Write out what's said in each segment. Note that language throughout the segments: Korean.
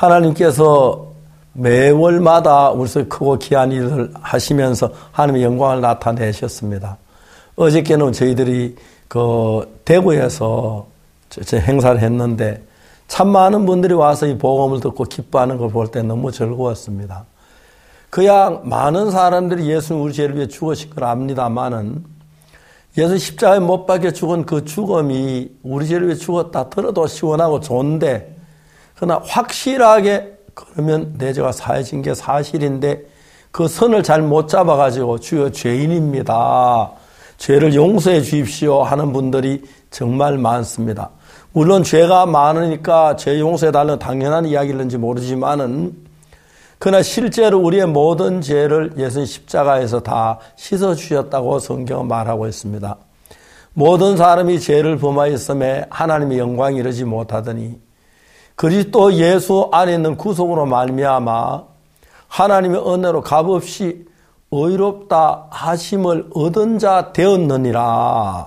하나님께서 매월마다 우리 속에 크고 귀한 일을 하시면서 하나님의 영광을 나타내셨습니다. 어저께는 저희들이 대구에서 행사를 했는데 참 많은 분들이 와서 이 복음을 듣고 기뻐하는 걸 볼 때 너무 즐거웠습니다. 그냥 많은 사람들이 예수님 우리 죄를 위해 죽으신 걸 압니다만은 예수 십자가에 못 박혀 죽은 그 죽음이 우리 죄를 위해 죽었다 들어도 시원하고 좋은데 그러나 확실하게 그러면 내 죄가 사해진 게 사실인데 그 선을 잘 못 잡아가지고 주여 죄인입니다. 죄를 용서해 주십시오 하는 분들이 정말 많습니다. 물론 죄가 많으니까 죄 용서해달라는 당연한 이야기인지 모르지만은 그러나 실제로 우리의 모든 죄를 예수님 십자가에서 다 씻어주셨다고 성경은 말하고 있습니다. 모든 사람이 죄를 범하였음에 하나님의 영광이 이르지 못하더니 그리스도 예수 안에 있는 구속으로 말미암아 하나님의 은혜로 값없이 의롭다 하심을 얻은 자 되었느니라.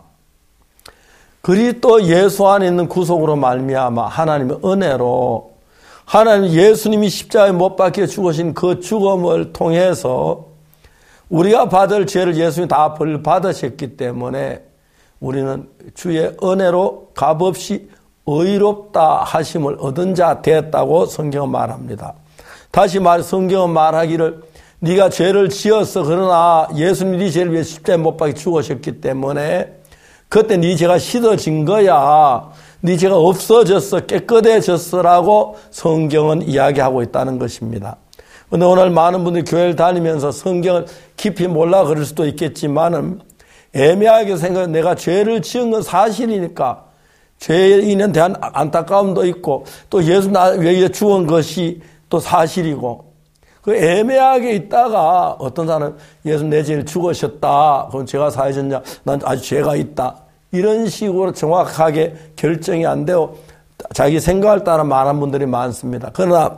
그리스도 예수 안에 있는 구속으로 말미암아 하나님의 은혜로 하나님 예수님이 십자가에 못 박혀 죽으신 그 죽음을 통해서 우리가 받을 죄를 예수님이 다 벌 받으셨기 때문에 우리는 주의 은혜로 값없이 의롭다 하심을 얻은 자 되었다고 성경은 말합니다. 다시 성경은 말하기를 네가 죄를 지었어. 그러나 예수님이 네 죄를 위해 십자가에 못 박혀 죽으셨기 때문에 그때 네 죄가 씻어진 거야. 네 죄가 없어졌어. 깨끗해졌어라고 성경은 이야기하고 있다는 것입니다. 그런데 오늘 많은 분들이 교회를 다니면서 성경을 깊이 몰라 그럴 수도 있겠지만은 애매하게 생각해 내가 죄를 지은 건 사실이니까 죄인에 대한 안타까움도 있고 또 예수 나 위해 죽은 것이 또 사실이고 그 애매하게 있다가 어떤 사람은 예수 내 죄를 죽으셨다. 그럼 죄가 사해졌냐? 난 아주 죄가 있다. 이런 식으로 정확하게 결정이 안 되고 자기 생각을 따라 말하는 분들이 많습니다. 그러나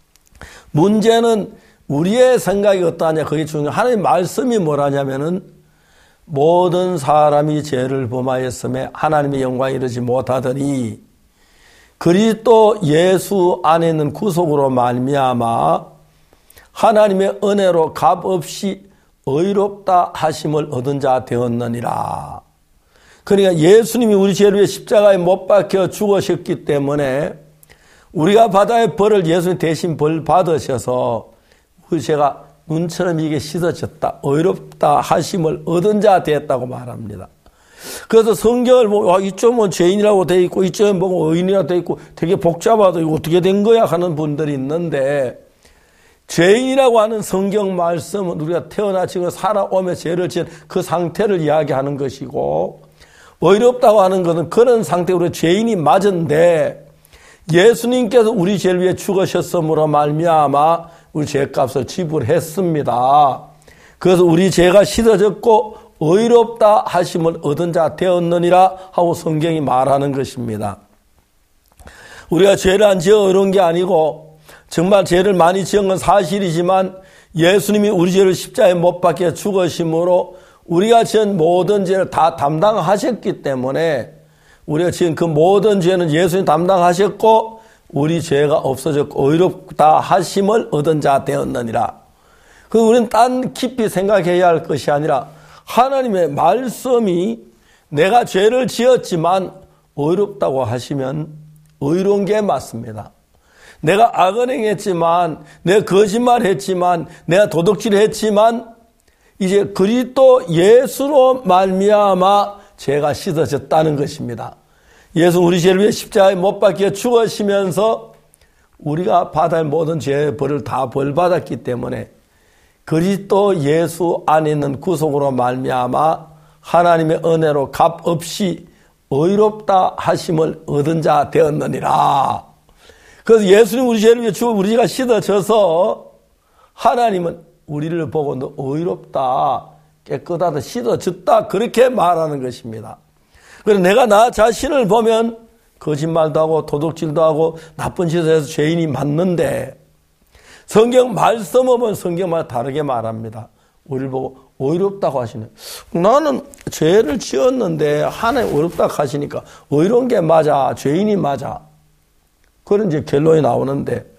문제는 우리의 생각이 어떠하냐 그게 중요해요. 하나님의 말씀이 뭐라냐면은 모든 사람이 죄를 범하였음에 하나님의 영광에 이르지 못하더니 그리스도 예수 안에 있는 구속으로 말미암아 하나님의 은혜로 값없이 의롭다 하심을 얻은 자 되었느니라. 그러니까 예수님이 우리 죄를 위해 십자가에 못 박혀 죽으셨기 때문에 우리가 받아야 벌을 예수님 대신 벌 받으셔서 우리 죄가 눈처럼 이게 씻어졌다. 의롭다 하심을 얻은 자 되었다고 말합니다. 그래서 성경을 보고 이쪽은 죄인이라고 되어 있고 이쪽은 보고 의인이라고 되어 있고 되게 복잡하다. 이거 어떻게 된 거야 하는 분들이 있는데 죄인이라고 하는 성경 말씀은 우리가 태어나 지금 살아오며 죄를 지은 그 상태를 이야기하는 것이고 의롭다고 하는 것은 그런 상태로 죄인이 맞은데 예수님께서 우리 죄를 위해 죽으셨으므로 말미암아 우리 죄값을 지불했습니다. 그래서 우리 죄가 씻어졌고 의롭다 하심을 얻은 자 되었느니라 하고 성경이 말하는 것입니다. 우리가 죄를 안 지어 의로운 게 아니고 정말 죄를 많이 지은 건 사실이지만 예수님이 우리 죄를 십자가에 못 박혀 죽으심으로 우리가 지은 모든 죄를 다 담당하셨기 때문에 우리가 지은 그 모든 죄는 예수님 담당하셨고 우리 죄가 없어졌고 의롭다 하심을 얻은 자 되었느니라. 그 우리는 딴 깊이 생각해야 할 것이 아니라 하나님의 말씀이 내가 죄를 지었지만 의롭다고 하시면 의로운 게 맞습니다. 내가 악을 행했지만 내가 거짓말했지만 내가 도둑질했지만 이제 그리스도 예수로 말미암아 죄가 씻어졌다는 것입니다. 예수 우리 죄를 위해 십자가에 못 박혀 죽으시면서 우리가 받을 모든 죄의 벌을 다 벌받았기 때문에 그리스도 예수 안에 있는 구속으로 말미암아 하나님의 은혜로 값없이 의롭다 하심을 얻은 자 되었느니라. 그래서 예수님 우리 죄를 위해 죽어 우리 죄가 씻어져서 하나님은 우리를 보고 너 의롭다, 깨끗하다, 씻어졌다 그렇게 말하는 것입니다. 그래서 내가 나 자신을 보면 거짓말도 하고 도둑질도 하고 나쁜 짓을 해서 죄인이 맞는데 성경 말씀을 보면 성경마다 다르게 말합니다. 우리를 보고 의롭다고 하시네. 나는 죄를 지었는데 하나님 의롭다고 하시니까 의로운 게 맞아. 죄인이 맞아. 그런 이제 결론이 나오는데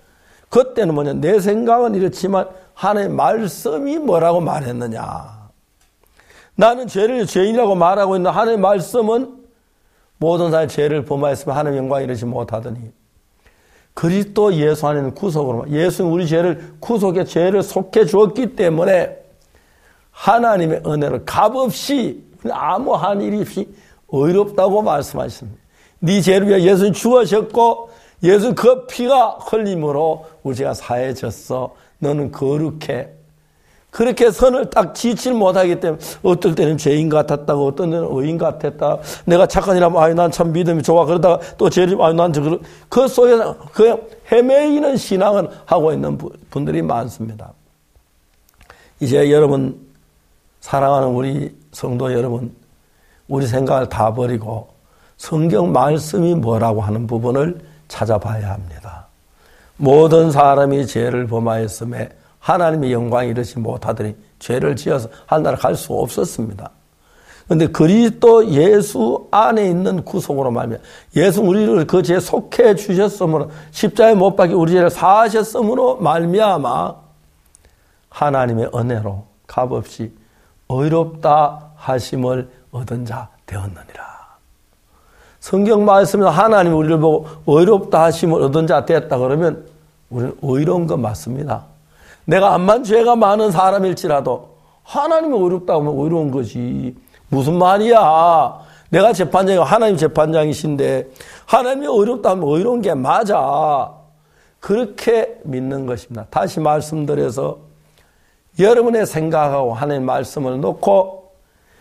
그때는 뭐냐? 내 생각은 이렇지만 하나님의 말씀이 뭐라고 말했느냐? 나는 죄인이라고 말하고 있는 하나님의 말씀은 모든 사람이 죄를 범하였으면 하나님의 영광을 이루지 못하더니 그리스도 예수 안에는 구속으로 예수는 우리 죄를 구속의 죄를 속해 주었기 때문에 하나님의 은혜를 값없이 아무한 일이 없이 의롭다고 말씀하십니다. 네 죄를 위해 예수는 죽으셨고 예수 그 피가 흘림으로 우리 죄가 사해졌어. 너는 거룩해. 그렇게 선을 딱 지지를 못하기 때문에 어떨 때는 죄인 같았다고 어떤 때는 의인 같았다. 내가 착한 일하면 아유 난 참 믿음이 좋아. 그러다가 또 죄를 아유 난 저거 그 속에서 그냥 헤매이는 신앙을 하고 있는 분들이 많습니다. 이제 여러분 사랑하는 우리 성도 여러분 우리 생각을 다 버리고 성경 말씀이 뭐라고 하는 부분을 찾아봐야 합니다. 모든 사람이 죄를 범하였음에 하나님의 영광이 이르지 못하더니 죄를 지어서 하늘나라 갈 수 없었습니다. 그런데 그리스도 예수 안에 있는 구속으로 말미암아 예수 우리를 그 죄에 속해 주셨으므로 십자가에 못 박혀 우리 죄를 사하셨으므로 말미암아 하나님의 은혜로 값없이 의롭다 하심을 얻은 자 되었느니라. 성경 말씀에서 하나님이 우리를 보고 의롭다 하심을 얻은 자 되었다 그러면 우리는 의로운 건 맞습니다. 내가 암만 죄가 많은 사람일지라도 하나님이 의롭다 하면 의로운 것이 무슨 말이야. 내가 재판장이고 하나님 재판장이신데 하나님이 의롭다 하면 의로운 게 맞아. 그렇게 믿는 것입니다. 다시 말씀드려서 여러분의 생각하고 하나님의 말씀을 놓고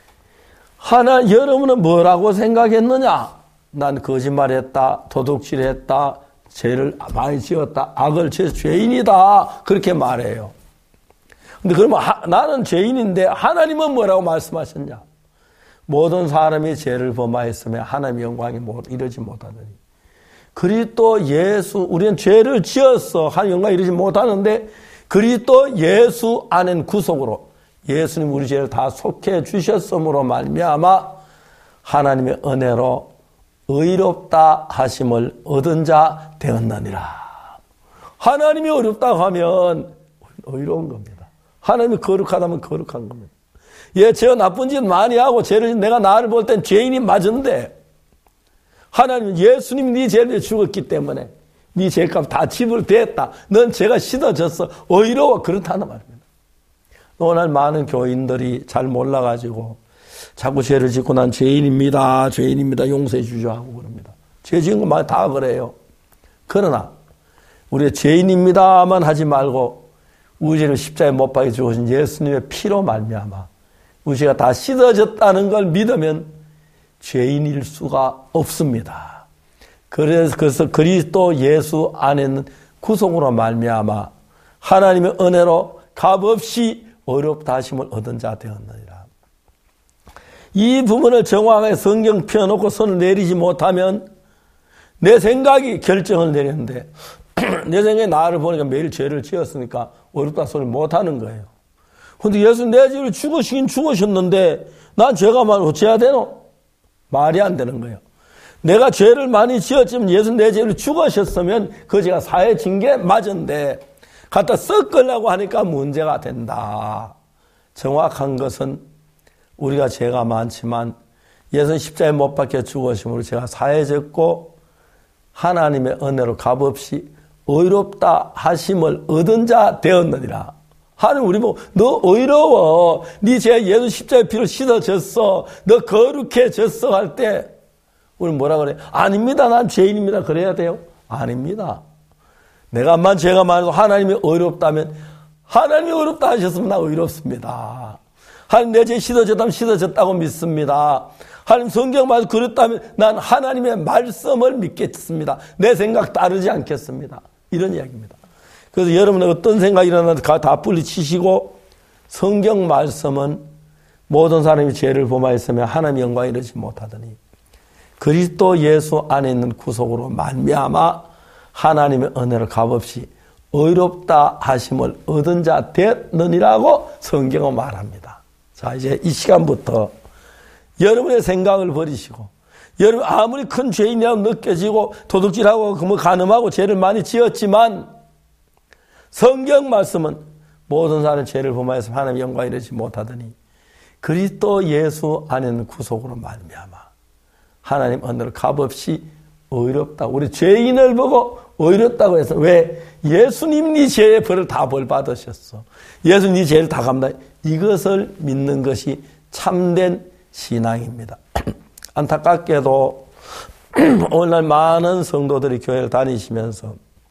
여러분은 뭐라고 생각했느냐? 난 거짓말했다, 도둑질했다, 죄를 많이 지었다, 악을 지어서 죄인이다 그렇게 말해요. 근데 그러면 나는 죄인인데 하나님은 뭐라고 말씀하셨냐? 모든 사람이 죄를 범하였으며 하나님의 영광이 이르지 못하더니 그리스도 예수 우리는 죄를 지어서 하나님의 영광이 이르지 못하는데 그리스도 예수 안엔 구속으로 예수님 우리 죄를 다 속해 주셨으므로 말미암아 하나님의 은혜로 의롭다 하심을 얻은 자 되었느니라. 하나님이 의롭다고 하면 의로운 겁니다. 하나님이 거룩하다면 거룩한 겁니다. 제가 나쁜 짓 많이 하고 죄를 내가 나를 볼 땐 죄인이 맞은데 하나님은 예수님이 네 죄를 위해 죽었기 때문에 네 죄값 다 지불됐다. 넌 죄가 씻어졌어. 의로워. 그렇다는 말입니다. 오늘 많은 교인들이 잘 몰라가지고 자꾸 죄를 짓고 난 죄인입니다. 용서해 주죠 하고 그럽니다. 죄 지은 거 다 그래요. 그러나 우리가 죄인입니다만 하지 말고 우리 죄를 십자가에 못 박혀 죽으신 예수님의 피로 말미암아 우리 죄가 다 씻어졌다는 걸 믿으면 죄인일 수가 없습니다. 그래서 그리스도 예수 안에 있는 구속으로 말미암아 하나님의 은혜로 값없이 의롭다 하심을 얻은 자 되었느니라. 이 부분을 정확하게 성경 펴놓고 손을 내리지 못하면 내 생각이 결정을 내렸는데 내 생각에 나를 보니까 매일 죄를 지었으니까 의롭다 소리를 못하는 거예요. 그런데 예수 내 죄를 죽으시긴 죽으셨는데 난 죄가 많이 어찌해야 되노? 말이 안 되는 거예요. 내가 죄를 많이 지었지만 예수 내 죄를 죽으셨으면 그 죄가 사해진 게 맞은데 갖다 섞으려고 하니까 문제가 된다. 정확한 것은 우리가 죄가 많지만 예수는 십자가에 못 박혀 죽으심으로 제가 사해졌고 하나님의 은혜로 값없이 의롭다 하심을 얻은 자 되었느니라. 하나님 우리 보고 너 의로워. 네 죄 예수 십자가의 피로 씻어졌어. 너 거룩해졌어 할 때 우리 뭐라 그래? 아닙니다. 난 죄인입니다. 그래야 돼요? 아닙니다. 내가 암만 죄가 많아도 하나님이 의롭다면 하나님이 의롭다 하셨으면 나 의롭습니다. 하나님 내 죄 씻어졌다면 씻어졌다고 믿습니다. 하나님 성경 말씀 그렇다면 난 하나님의 말씀을 믿겠습니다. 내 생각 따르지 않겠습니다. 이런 이야기입니다. 그래서 여러분의 어떤 생각이 일어나도 다 뿌리치시고 성경 말씀은 모든 사람이 죄를 범하였으며 하나님의 영광에 이르지 못하더니 그리스도 예수 안에 있는 구속으로 말미암아 하나님의 은혜를 값없이 의롭다 하심을 얻은 자 되었느니라고 성경은 말합니다. 자, 이제 이 시간부터 여러분의 생각을 버리시고 여러분 아무리 큰 죄인이라고 느껴지고 도둑질하고 뭐 간음하고 죄를 많이 지었지만 성경 말씀은 모든 사람의 죄를 범하여서 하나님의 영광을 이루지 못하더니 그리스도 예수 안에는 구속으로 말미암아 하나님 은혜로 값없이 의롭다. 우리 죄인을 보고 의롭다고 해서 왜? 예수님 네 죄의 벌을 다 벌 받으셨어. 예수님 네 죄를 다 감당. 이것을 믿는 것이 참된 신앙입니다. 안타깝게도 오늘날 많은 성도들이 교회를 다니시면서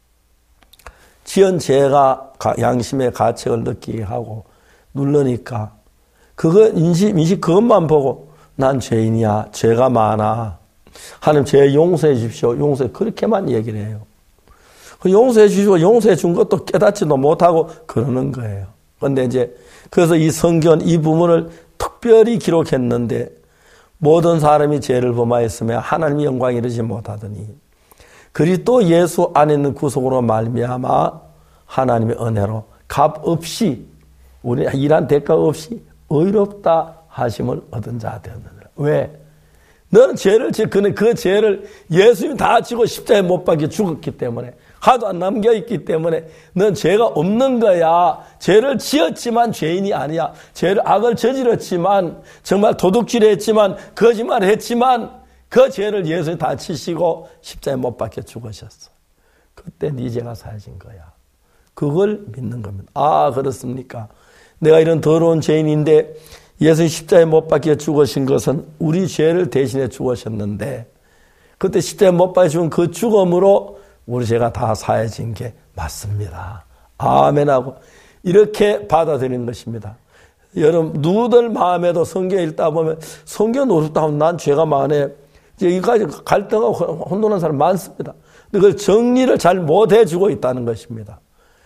지은 죄가 양심의 가책을 느끼게 하고 누르니까 그거 인식 그것만 보고 난 죄인이야. 죄가 많아. 하나님 죄 용서해 주십시오. 용서해. 그렇게만 얘기를 해요. 용서해 주시고 용서해 준 것도 깨닫지도 못하고 그러는 거예요. 그런데 이제 그래서 이 성경 이 부분을 특별히 기록했는데 모든 사람이 죄를 범하였으며 하나님의 영광을 이루지 못하더니 그리스도 예수 안에 있는 구속으로 말미암아 하나님의 은혜로 값 없이 우리 일한 대가 없이 의롭다 하심을 얻은 자 되었느니라. 왜? 너는 죄를 그 죄를 예수님이 다 지고 십자가에 못 박혀 죽었기 때문에 하도 안 남겨있기 때문에 넌 죄가 없는 거야. 죄를 지었지만 죄인이 아니야. 악을 저질렀지만 정말 도둑질했지만 거짓말했지만 그 죄를 예수님이 다 치시고 십자가에 못 박혀 죽으셨어. 그때 네 죄가 사해진 거야. 그걸 믿는 겁니다. 아, 그렇습니까? 내가 이런 더러운 죄인인데 예수님 십자가에 못 박혀 죽으신 것은 우리 죄를 대신해 죽으셨는데 그때 십자가에 못 박혀 죽은 그 죽음으로 우리 죄가 다 사해진 게 맞습니다. 아멘하고 이렇게 받아들이는 것입니다. 여러분 누구들 마음에도 성경 읽다 보면 성경 어렵다 하면 난 죄가 많아. 이제 이까지 갈등하고 혼돈한 사람 많습니다. 근데 그걸 정리를 잘 못해주고 있다는 것입니다.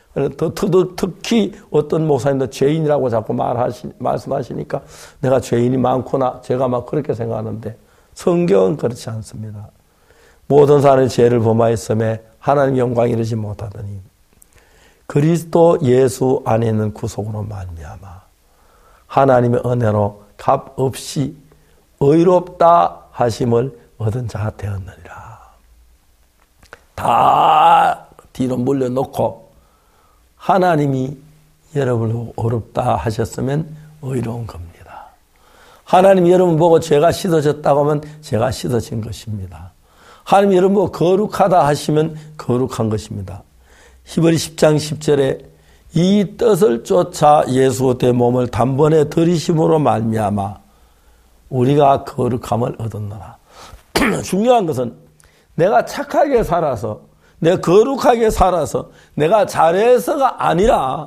특히 어떤 목사님도 죄인이라고 자꾸 말씀하시니까 내가 죄인이 많구나. 제가 막 그렇게 생각하는데 성경은 그렇지 않습니다. 모든 사람의 죄를 범하였음에 하나님 영광을 이루지 못하더니 그리스도 예수 안에 있는 구속으로 말미암아 하나님의 은혜로 값 없이 의롭다 하심을 얻은 자 되었느니라. 다 뒤로 물려놓고 하나님이 여러분을 어렵다 하셨으면 의로운 겁니다. 하나님이 여러분 보고 죄가 씻어졌다고 하면 죄가 씻어진 것입니다. 하나님이 여러분 보고 거룩하다 하시면 거룩한 것입니다. 히브리 10장 10절에 이 뜻을 쫓아 예수 대 몸을 단번에 들이심으로 말미암아 우리가 거룩함을 얻었노라. 중요한 것은 내가 착하게 살아서 내가 거룩하게 살아서 내가 잘해서가 아니라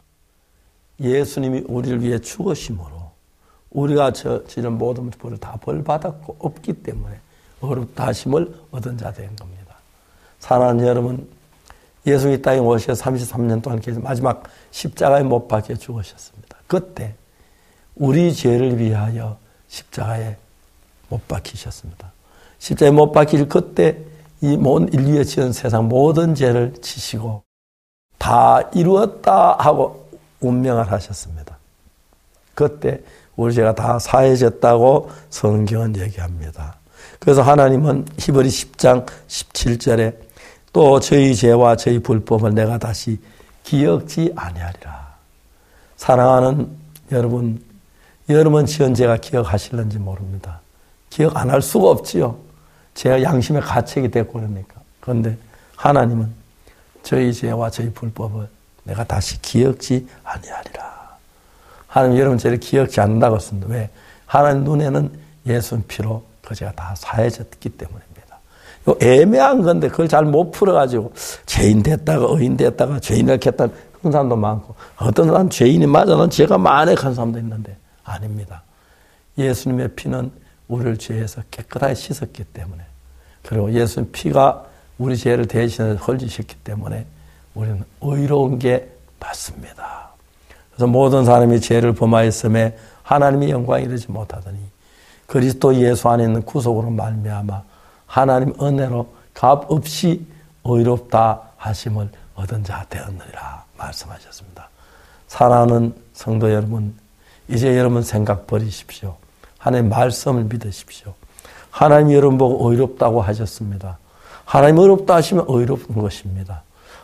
예수님이 우리를 위해 죽으심으로 우리가 저지른 모든 벌을 다 벌받았고 없기 때문에 어렵다 하심을 얻은 자 된 겁니다. 사랑하는 여러분, 예수님이 땅에 오셔서 33년 동안 계속 마지막 십자가에 못 박혀 죽으셨습니다. 그때 우리 죄를 위하여 십자가에 못 박히셨습니다. 십자가에 못 박힐 그때 이 온 인류에 지은 세상 모든 죄를 지시고 다 이루었다 하고 운명을 하셨습니다. 그때 우리 죄가 다 사해졌다고 성경은 얘기합니다. 그래서 하나님은 히브리 10장 17절에 또 저희 죄와 저희 불법을 내가 다시 기억지 아니하리라. 사랑하는 여러분, 여러분 지은 죄가 기억하실는지 모릅니다. 기억 안 할 수가 없지요. 죄가 양심의 가책이 됐고 그러니까. 그런데 하나님은 저희 죄와 저희 불법을 내가 다시 기억지 아니하리라. 하나님 여러분 죄를 기억지 않는다고 했습니다. 왜? 하나님 눈에는 예수님 피로 그 죄가 다 사해졌기 때문입니다. 이거 애매한 건데 그걸 잘 못 풀어가지고 죄인 됐다가 의인 됐다가 죄인을 했다가 그런 사람도 많고 어떤 사람은 죄인이 맞아 난 죄가 많아 하는 사람도 있는데 아닙니다. 예수님의 피는 우리를 죄에서 깨끗하게 씻었기 때문에 그리고 예수님 피가 우리 죄를 대신해 헐지셨기 때문에 우리는 의로운 게 맞습니다. 그래서 모든 사람이 죄를 범하였음에 하나님의 영광이 이르지 못하더니 그리스도 예수 안에 있는 구속으로 말미암아 하나님 은혜로 값 없이 의롭다 하심을 얻은 자 되었느니라 말씀하셨습니다. 사랑하는 성도 여러분, 이제 여러분 생각 버리십시오. 하나님 말씀을 믿으십시오. 하나님 여러분 보고 의롭다고 하셨습니다. 하나님 의롭다 하시면 의롭은 것입니다.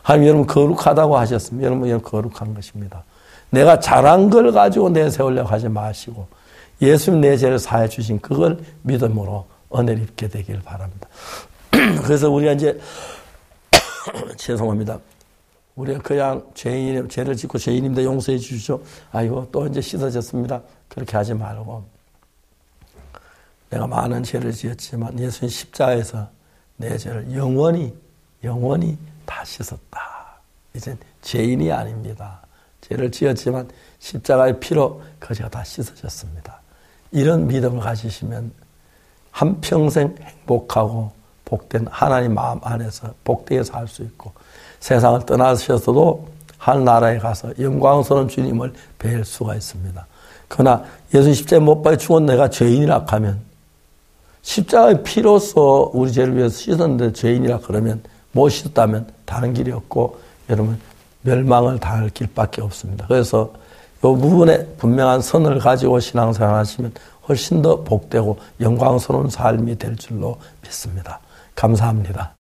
하나님 여러분 거룩하다고 하셨습니다. 여러분 거룩한 것입니다. 내가 잘한 걸 가지고 내세우려고 하지 마시고 예수님 내 죄를 사해 주신 그걸 믿음으로 은혜를 입게 되길 바랍니다. 그래서 우리가 이제 죄송합니다. 우리가 그냥 죄를 짓고 죄인인데 용서해 주시죠. 아이고 또 이제 씻어졌습니다. 그렇게 하지 말고 내가 많은 죄를 지었지만 예수님 십자가에서 내 죄를 영원히 다 씻었다. 이젠 죄인이 아닙니다. 죄를 지었지만 십자가의 피로 그 죄가 다 씻어졌습니다. 이런 믿음을 가지시면 한평생 행복하고 복된 하나님 마음 안에서 복되게 살 수 있고 세상을 떠나셔서도 하늘나라에 가서 영광스러운 주님을 뵐 수가 있습니다. 그러나 예수 십자가에 못 박혀 죽은 내가 죄인이라 하면 십자가의 피로써 우리 죄를 위해서 씻었는데 죄인이라 그러면 못 씻었다면 다른 길이 없고 여러분 멸망을 당할 길밖에 없습니다. 그래서 이 부분에 분명한 선을 가지고 신앙생활 하시면 훨씬 더 복되고 영광스러운 삶이 될 줄로 믿습니다. 감사합니다.